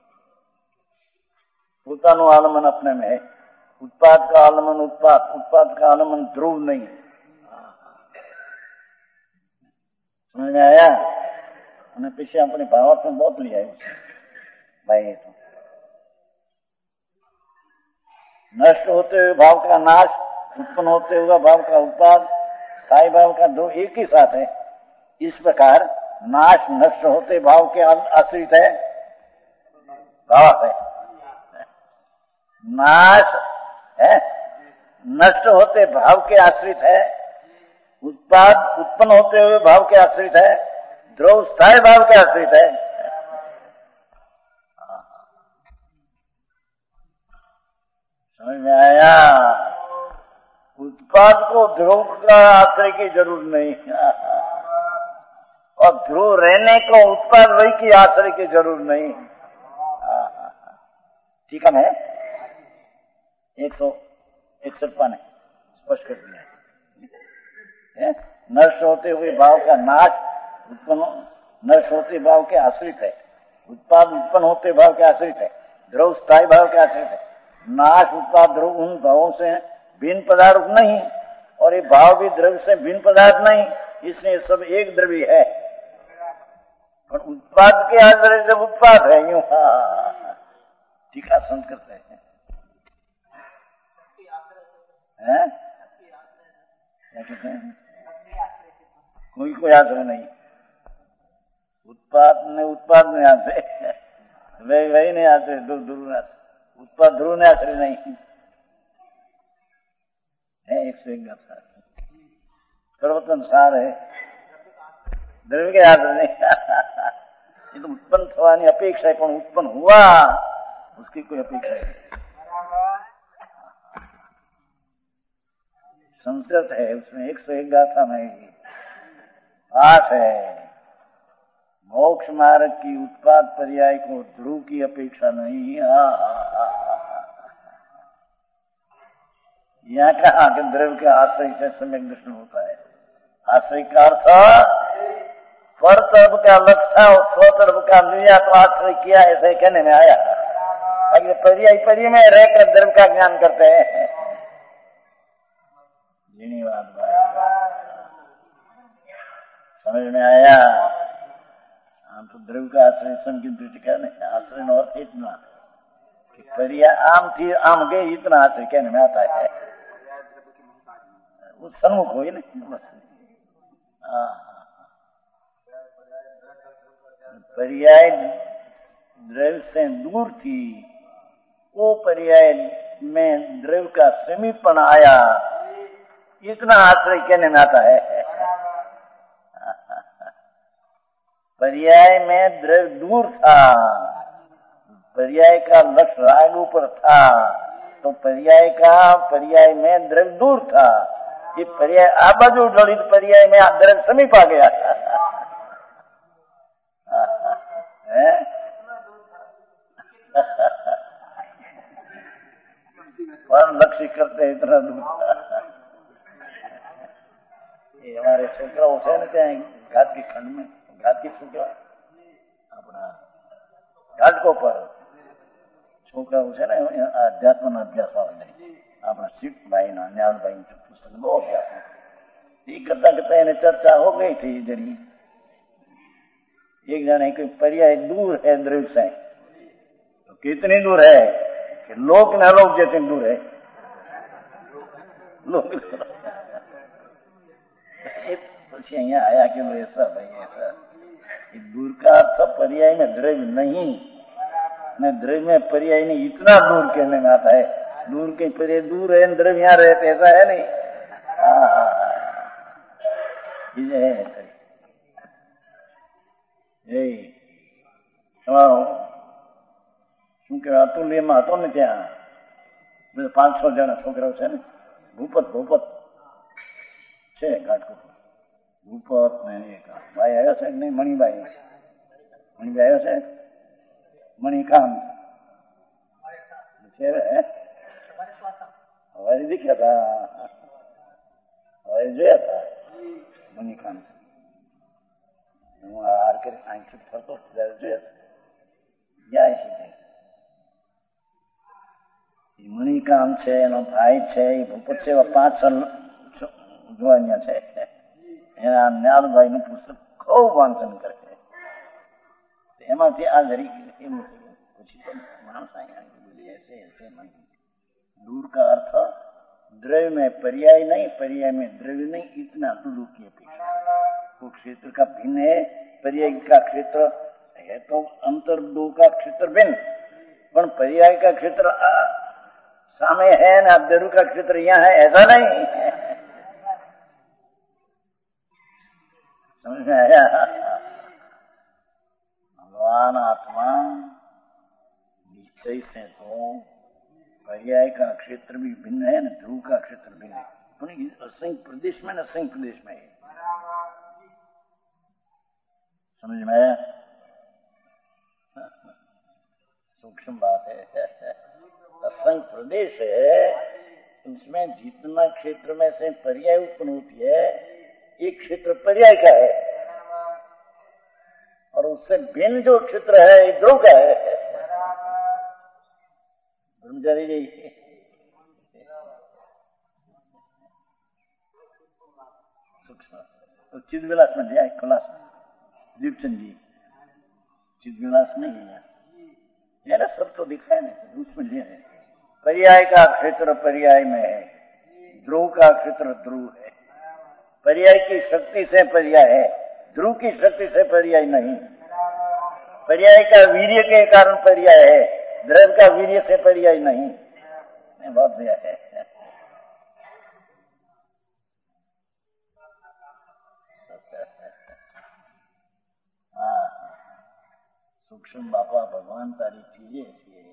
પોતાનું આલમન अपने में है। उत्पाद का आलमन उत्पाद का आलमन ध्रुव नहीं। समझ में आया? અને પછી આપણે ભાવાર્થ में बहुत लिया है भाई। तो नष्ट होते हुए भाव का नाश, उत्पन्न होते हुए भाव का उत्पाद, स्थायी भाव का ध्रुव एक ही साथ है। इस प्रकार नाश नष्ट होते भाव के आश्रित है, भाव है। नाश है नष्ट होते भाव के आश्रित है, उत्पाद उत्पन्न होते हुए भाव के आश्रित है, ध्रुव स्थायी भाव के आश्रित है। समझ में आया? उत्पाद को ध्रुव का आश्रय की जरूरत नहीं, और ध्रुव रहने को उत्पाद वही की आश्रय की जरूरत नहीं। ठीक है, 161 पाने स्पष्ट कर दिया है। नष्ट होते हुए भाव का नाश उत्पन्न, नष्ट होते भाव के आश्रित है। उत्पाद उत्पन्न होते भाव के आश्रित है। ध्रुव स्थायी भाव के आश्रित है। नाश उत्पाद ध्रुव उन भावों से भिन्न पदार्थ नहीं, और ये भाव भी द्रव्य से भिन्न पदार्थ नहीं, इसलिए सब एक द्रव्य है। और उत्पाद के आधार से उत्पाद है, यूं ठीक है, संत करते हैं। क्या कहते हैं? कोई आश्रय नहीं। उत्पाद में आश्रय, वही नहीं आश्रय, ध्रुव ने आश्रय। उत्पाद ध्रुव ने आश्रय नहीं है। 101 गाथा सर्वोत्तम सार है, द्रव्य के आश्रय नहीं। ये तो उत्पन्न थवानी अपेक्षा है, पण उत्पन्न हुआ उसकी कोई अपेक्षा नहीं। संस्कृत है, उसमें 101 गाथा में पाठ है। मोक्ष मार्ग की उत्पाद पर्याय को ध्रुव की अपेक्षा नहीं। यहाँ कहा कि द्रव्य के आश्रय से सम्यक दर्शन होता है। आश्रय का अर्थ पर तरफ का लक्ष्य और स्व तरफ का लिया तो आश्रय किया, ऐसे कहने में आया। अगर पर्याय में रहकर द्रव्य का ज्ञान करते हैं। समझ में आया? हम तो द्रव्य का आश्रय की दृष्टि कहने, आश्रय न अर्थ इतना कि पर्याय आम थी, आम गए, इतना आश्रय कहने में आता है। वो सम्मुख हो ही नहीं बस। पर्याय द्रव्य से दूर थी, वो पर्याय में द्रव्य का समीपन आया, इतना आश्रय कहने में आता है। पर्याय में द्रव्य दूर था, पर्याय का लक्ष्य राग ऊपर था, तो पर्याय में द्रव्य दूर था। ये पर्याय आबाजू डोली, पर्याय में द्रव्य समीप आ गया। पर लक्ष्य करते इतना दूर। ये हमारे छोकरा उसे न क्या घाट के खंड में, घाट की छोकरा अपना घाट को पर छोकरा उसे ना अध्यात्म अभ्यास वाले अपना शिव भाई ना न्याल भाई पुस्तक बहुत अभ्यास। ये करता करता चर्चा हो गई थी। जरी एक जने कोई पर्याय दूर है द्रव्य से, तो कितनी दूर है कि लोक न लोक जितनी दूर है। लोक પછી અહીંયા आया कि ऐसा भाई ऐसा दूर का अर्थ पर्याय में द्रव्य नहीं, न द्रव्य में पर्याय नहीं, इतना दूर कहने में आता है। दूर के पर्याय दूर है, द्रव्य यहाँ रहते, ऐसा है नहीं। શું કે અતુલ્યમાં હતો ને ત્યાં 500 જણા છોકરાઓ છે ને, ભૂપત છે ઘાટકોટ ભૂપત ને એક ભાઈ આવ્યો છે નહીં, મણિભાઈ આવ્યો છે, મણિકાંત હવારે દેખ્યા હતા, હવારે જોયા હતા મણિકાંત। હું આર કરી અહીંથી ફરતો ત્યારે જોયા ગયા છે। મણિકાંત છે, એનો ભાઈ છે, એ ભૂપત છે, 5 જોવાનિયા છે। એના ન્યાલભાઈ નું પુસ્તક ખૂબ વાંચન કરે, એમાંથી આ જરી એવું પછી માણસ दूर का अर्थ द्रव्य में पर्याय नहीं, पर्याय में द्रव्य नहीं, इतना दूर की अपेक्षा। वो क्षेत्र का भिन्न है, पर्याय का क्षेत्र है तो अंतर दो का क्षेत्र भिन्न, पर पर्याय का क्षेत्र सामने है ना, द्रव्य का क्षेत्र यहाँ है, ऐसा नहीं। समझ में आया? भगवान आत्मा निश्चय से तो पर्याय का क्षेत्र भी भिन्न है ना, ध्रुव का क्षेत्र भिन्न है। अपनी असंख्य प्रदेश में असंख्य प्रदेश में है। समझ में आया? सूक्ष्म बात है। असंख्य प्रदेश है, उसमें जितना क्षेत्र में से पर्याय उत्पन्न होती है, एक क्षेत्र पर्याय का है और उससे भिन्न जो क्षेत्र है ध्रुव का है। ब्रह्मचारी जी सूक्ष्म तो चिदविलास में दिया खुलास दीपचंद जी, चिदविलास नहीं है यार, सब तो दिखाए नहीं, उसमें लिया है। पर्याय का क्षेत्र पर्याय में है, ध्रुव का क्षेत्र ध्रुव है। पर्याय की शक्ति से पर्याय है, ध्रुव की शक्ति से पर्याय नहीं। पर्याय का वीर्य के कारण पर्याय है, द्रव्य का वीर्य से पर्याय नहीं। बहुत दिया है। सूक्ष्म बापा भगवान तारी चीजें ऐसी है।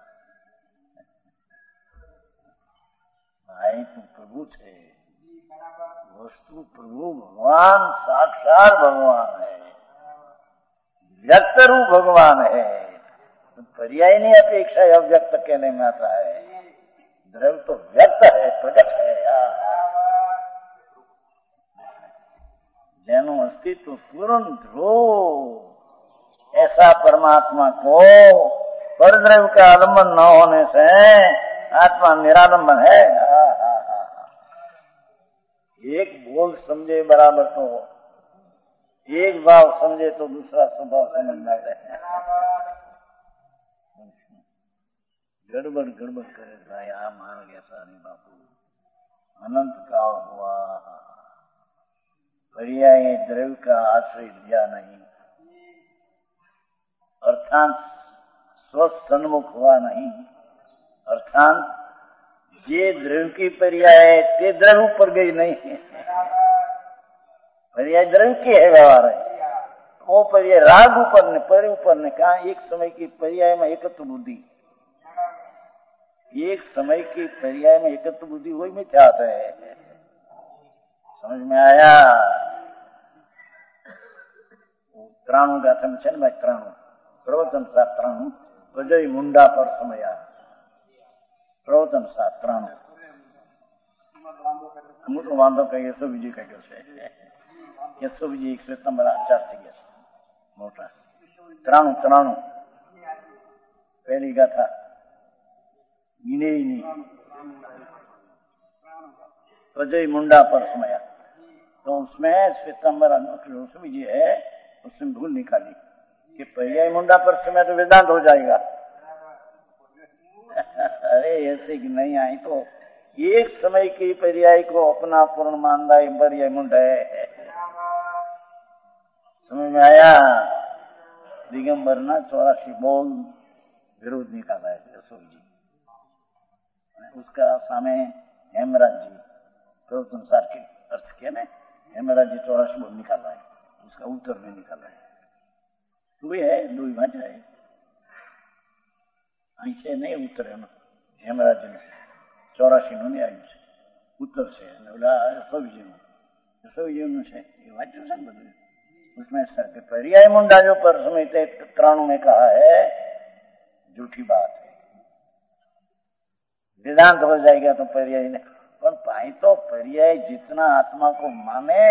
भाई तू प्रभु थे, वस्तु प्रभु भगवान साक्षात भगवान है, व्यक्त रूप भगवान है। तो पर्याय नहीं अपेक्षा अव्यक्त कहने में आता है। द्रव्य तो व्यक्त है, प्रकट है। जैनो अस्तित्व पूर्ण ध्रुव, ऐसा परमात्मा को परद्रव्य का आलम्बन न होने से आत्मा निरालंबन है। एक बोल समझे बराबर तो, एक भाव समझे तो दूसरा स्वभाव समझ में आता है। गड़बड़ गड़बड़ करे भाई, मार गया सारी बापू। अनंत काल हुआ, पर्याय द्रव्य का आश्रय दिया नहीं, अर्थात स्वसन्मुख हुआ नहीं। अर्थात ये द्रव्य की पर्याय ते द्रव्य ऊपर गई नहीं, पर्याय द्रव्य की है व्यवहार है। वो पर्याय राग ऊपर ने पर ऊपर ने कहा, एक समय की पर्याय में एकत्व बुद्धि, एक समय की पर्याय में एकत्व बुद्धि वही में क्या आता है। समझ में आया? ત્રાણું ગાથા છે ને ભાઈ, 93 પ્રવચન 93 પ્રજય મુંડા પર સમયા, પ્રવચન 93 મોટો વાંધો કઈ યશો બીજી કહ્યો છે, યશો બીજી 1 નંબર આચાર થઈ ગયા છે મોટા। 93 पहली गाथा विनयनी प्रजय मुंडा पर समया, तो उसमें श्वेतंबर उसमें जी है, उसमें भूल निकाली कि पर्याय मुंडा पर समय तो वेदांत हो जाएगा। अरे ऐसे कि नहीं आई तो एक समय की पर्याय को अपना पूर्ण मानना पर्याय मुंडा है। समझ में आया? दिगंबर ना 84 बोल विरोध निकाला है यशोक जी, उसका सामने हेमराज जी प्रवचनसार के अर्थ किया ना, हेमराज जी 84 बोल निकाला है, उसका उत्तर में निकाला है। तो है दो ही भाषा है, ऐसे नहीं उत्तर है ना, हेमराज जी ने 84 નું नहीं આવ્યું છે, उत्तर से बोला यशोजी નું છે એ વાંચ્યું છે બધું। उसमें सर पर्याय मुंडा जो पर समित 93 में कहा है, झूठी बात है। वेदांत हो जाएगा तो पर्याय नहीं, पर भाई तो पर्याय जितना आत्मा को माने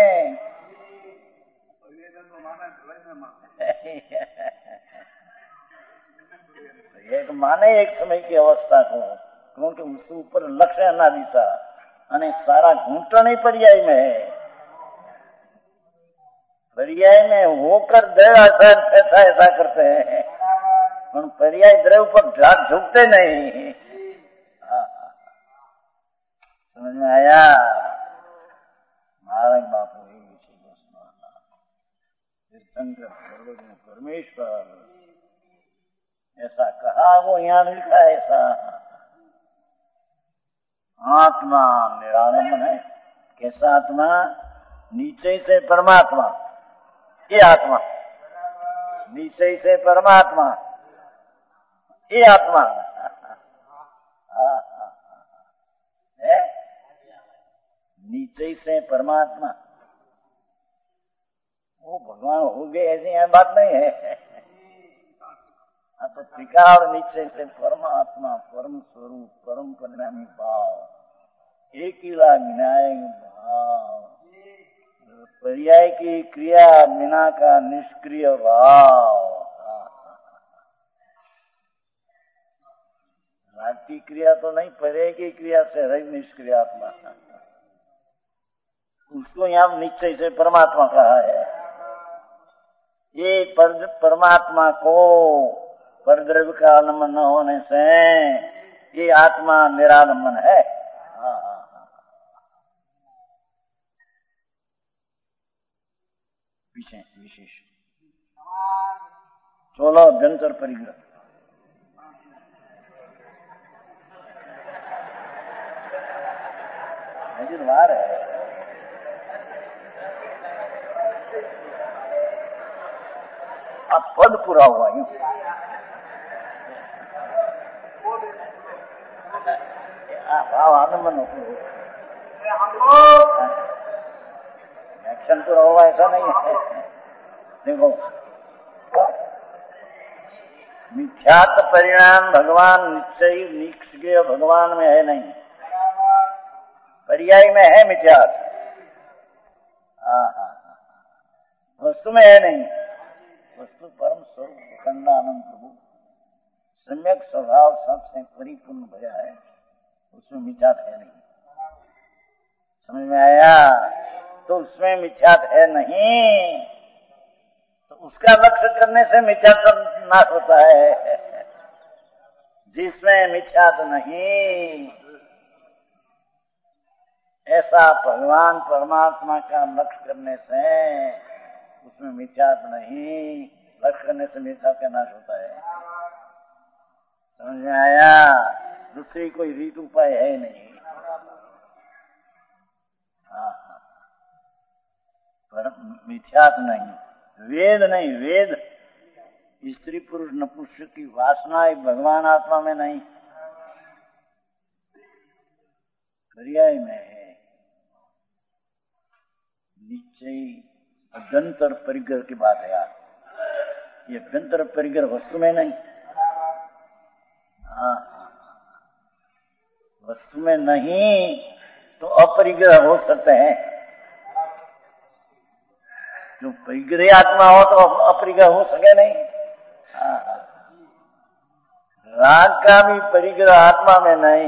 एक माने एक समय की अवस्था को, क्योंकि उसके ऊपर लक्ष्य अनादिशा અને सारा घूंटन ही पर्याय में है। पर्याय में होकर द्रव्य ऐसा करते हैं, पर पर्याय द्रव्य पर झुकते नहीं। समझ में आया? महाराज बापू तीर्थंकर परमेश्वर ऐसा कहा, वो यहाँ लिखा है ऐसा। आत्मा निरालंबन है। कैसा आत्मा? नीचे से परमात्मा, ये आत्मा, नीचे से परमात्मा, ये आत्मा है। निश्चय से परमात्मा, वो भगवान हो गए ऐसी यह बात नहीं है। तो त्रिकाल निश्चय से परमात्मा, परम स्वरूप, परम परिणामी भाव, एक ही न्याय भाव, पर्याय की क्रिया बिना का निष्क्रिय भाव। राग की क्रिया तो नहीं, पर्याय की क्रिया से रही निष्क्रियात्मा, उसको यहाँ निश्चय से परमात्मा कहा है। ये परमात्मा को परद्रव्य का आलम्बन न होने से ये आत्मा निरालंबन है। विशेष 16 अभ्यंतर परिग्रह। वार है, अब पद पूरा हुआ यूं। भाव आनंद एक्शन पूरा हुआ ऐसा नहीं है। देखो, मिथ्यात्व परिणाम भगवान निश्चय निष्क्रिय भगवान में है नहीं, पर्याय में है मिथ्यात्व। वस्तु में है नहीं। वस्तु परम स्वरूप अखंडानंद प्रभु सम्यक स्वभाव सबसे परिपूर्ण भया है, उसमें मिथ्यात्व है नहीं। समझ में आया? तो उसमें मिथ्यात्व है नहीं, तो उसका लक्ष्य करने से मिथ्यात्व नाश होता है। जिसमें मिथ्यात्व नहीं, ऐसा भगवान परमात्मा का लक्ष्य करने से उसमें मिथ्यात्व नहीं, लक्ष्य करने से मिथ्यात्व का नाश होता है। समझ में आया? दूसरी कोई रीत उपाय है नहीं। पर मिथ्यात्व नहीं, वेद नहीं, वेद स्त्री पुरुष नपुंसक की वासना एक भगवान आत्मा में नहीं, पर्याय में है। निश्चय अभ्यंतर परिग्रह की बात है यार, ये अभ्यंतर परिग्रह वस्तु में नहीं। वस्तु में नहीं तो अपरिग्रह हो सकते हैं। जो परिग्रह आत्मा हो तो अपरिग्रह हो सके नहीं। राग का भी परिग्रह आत्मा में नहीं।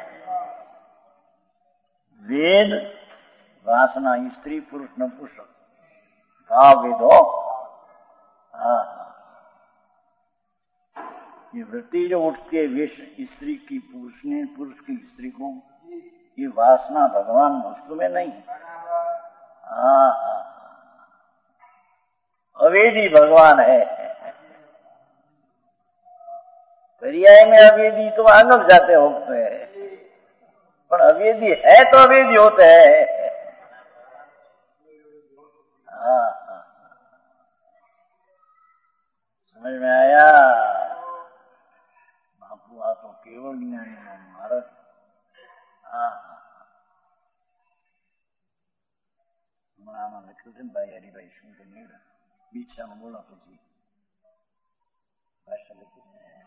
वेद वासना स्त्री पुरुष नपुंसक भाव वेदो, ये वृत्ति जो उठती है वेश स्त्री की पुरुष ने, पुरुष की स्त्री को, ये वासना भगवान वस्तु में नहीं। अवेदी भगवान है। पर्याय में अवेदी तो आनंद जाते होते हैं, पर अवेदी है तो अवेदी होते हैं। समझ में आया? बापू आ तो केवल ज्ञानी है महाराज। हमारा लक्ष्मण भाई हरिभाई सुनते नहीं, बीच में बोला तो जी भाषा लिखी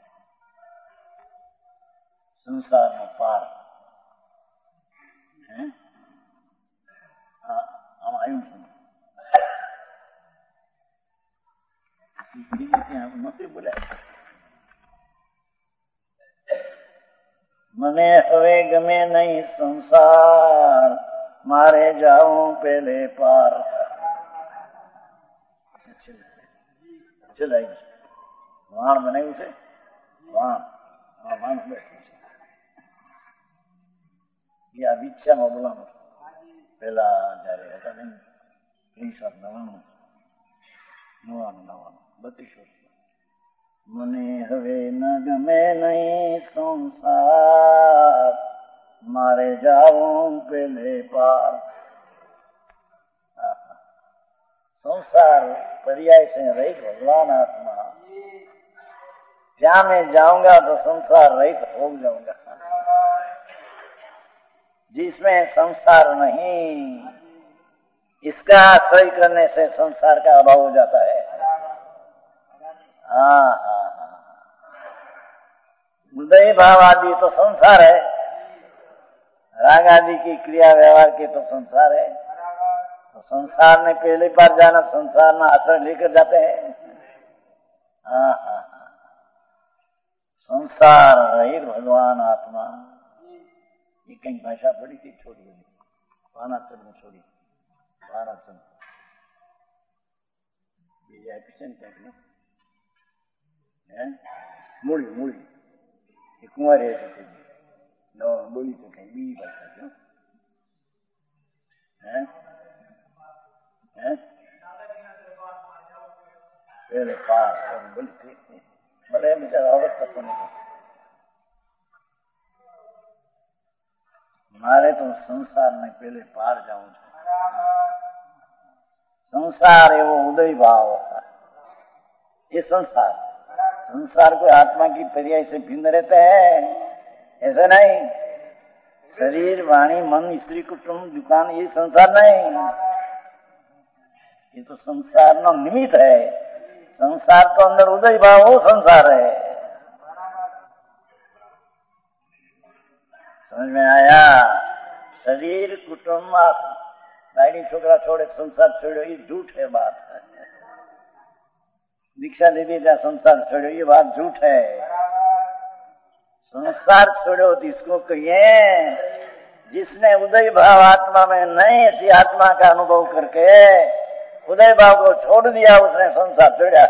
संसार में पार है। हम आयु सुनो नौकरी बोले, મને હવે ગમે નહીં સંસાર, મારે જાવું પેલે પાર. ચલાઈ વાણ બનાવ્યું છે, વાણ માણસ બેઠું છે. એ આ વિચારમાં બોલાવાનું પેલા જયારે હતા ને 99 32 વર્ષ. મને હવે ન ગમે નહીં સંસાર, મારે જાવું પેલે પાર. संसार पर्याय से रहित भगवान आत्मा, जहाँ मैं जाऊंगा तो संसार रहित हो जाऊंगा. जिसमें संसार नहीं, इसका आश्रय करने से संसार का अभाव हो जाता है। उदय भाव आदि तो संसार है, राग आदि की क्रिया व्यवहार के तो संसार है। तो संसार में पहले बार जाना, संसार में आश्रय लेकर जाते हैं। संसार रहित भगवान आत्मा, ये कहीं भाषा पड़ी थी, छोड़ी पानाचल में छोड़ी, पानाचल मूड़ी मूड़ी ये कुंवर है तो बोली तो कहीं भी भाषा क्यों है? पहले पार बोली थी, बड़े बेचारा औरत तक नहीं। मारे तो संसार में पहले पार जाऊं। संसार है वो उदय भाव होता है। ये संसार को आत्मा की पर्याय से भिन्न रहते हैं, ऐसा नहीं। शरीर वाणी मन स्त्री कुटुंब दुकान ये संसार नहीं, ये तो संसार नो निमित्त है। संसार तो अंदर उदय भाव वो संसार है। समझ में आया? शरीर कुटुंब बायडी छोकरा छोड़े संसार छोड़ो ये झूठ है बात है। दीक्षा दे दी जा संसार छोड़ो ये बात झूठ है। संसार छोड़ो तो इसको कहिए जिसने उदय भाव आत्मा में नहीं ऐसी आत्मा का अनुभव करके उदय भाव को छोड़ दिया, उसने संसार छोड़ा।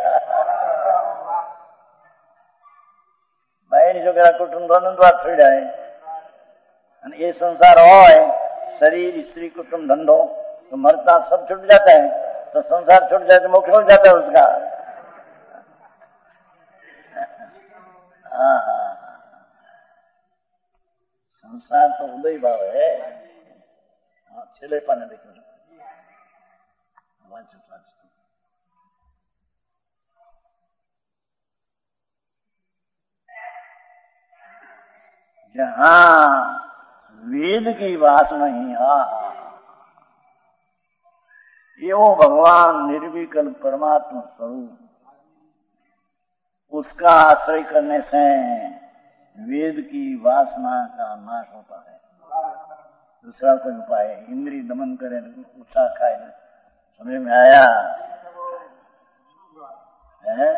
बायडी छोकरा कुटुंब छोड़ा है। ये संसार हो शरीर स्त्री कुटुंब धंधो तो मरता सब छूट जाता है, तो संसार छूट जाए तो मोक्ष हो जाता है उसका। संसार तो उदय भाव है। छेले पाने देखो जहां वेद की बात नहीं। ये वो भगवान निर्विकल्प परमात्मा स्वरूप, उसका आश्रय करने से वेद की वासना का नाश होता है। दूसरा कोई उपाय इंद्रिय दमन करे, ऊंचा खाए, समझ में आया है?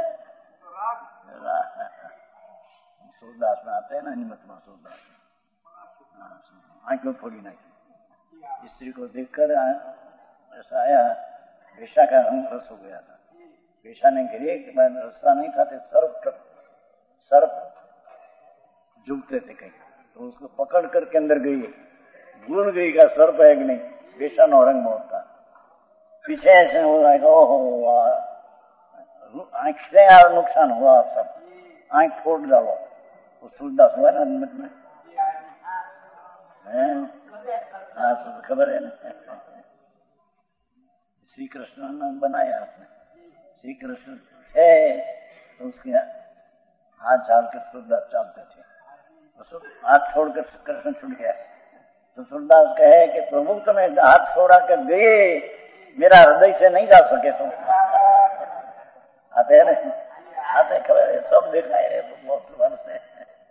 सूरदास में आते हैं ना, निमत में सूरदास आंखों फोड़ी नहीं। स्त्री को देखकर ऐसा आया, वेश्या का रंग रस हो गया था। वेश्या ने गिरे कि मैं रस्सा नहीं खाते, सर्प जुगते थे कहीं, तो उसको पकड़ करके अंदर गई, भूल गई का सर्प है कि नहीं। वेश्या नो रंग मोड़ता पीछे ऐसे हो रहा है। ओहो आंख से यार नुकसान हुआ, आप सब आंख फोड़ डालो। वो सूरदास हुआ ना निमित्त में, हाँ खबर है ना। श्री कृष्ण ने बनाया आपने, श्री कृष्ण थे तो उसके हाथ डालकर सूरदास चलते थे, तो हाथ छोड़कर कृष्ण छूट गया। तो सूरदास कहे कि प्रभु तुम्हें हाथ छोड़ा कर गए, मेरा हृदय से नहीं जा सके तुम। आते हैं आते खबर है, सब देखा है बहुत वर्ष है।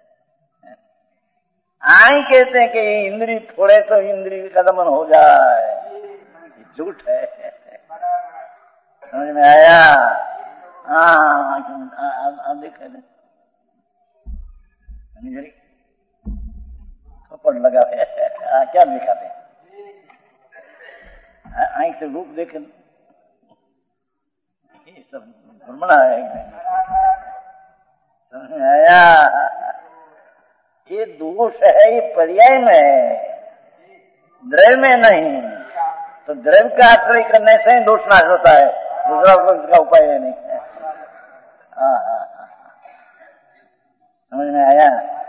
आई कहते हैं कि इंद्री फोड़े तो इंद्री का दमन हो जाए, झूठ है। समझ में आया? देखे थप्पड़ लगा क्या दिखाते आंख से रूप देखे, ये सब भ्रमणा है। समझ में आया? ये दोष है, ये पर्याय में है, द्रव्य में नहीं। तो द्रव्य का आश्रय करने से ही दोष नाश होता है, दूसरा कोई इसका उपाय है नहीं। समझ में आया?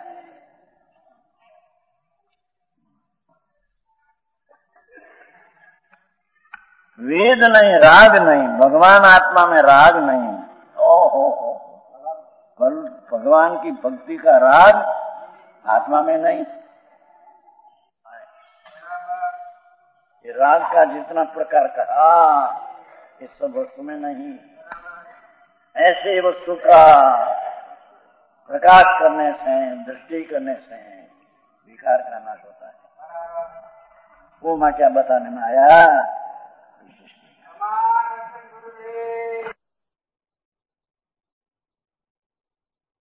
वेद नहीं, राग नहीं, भगवान आत्मा में राग नहीं। ओहो भगवान की भक्ति का राग आत्मा में नहीं। ये राग का जितना प्रकार कहा इस सब वस्तु में नहीं। ऐसे वस्तु का प्रकाश करने से, दृष्टि करने से विकार का नाश होता है। वो मैं क्या बताने में आया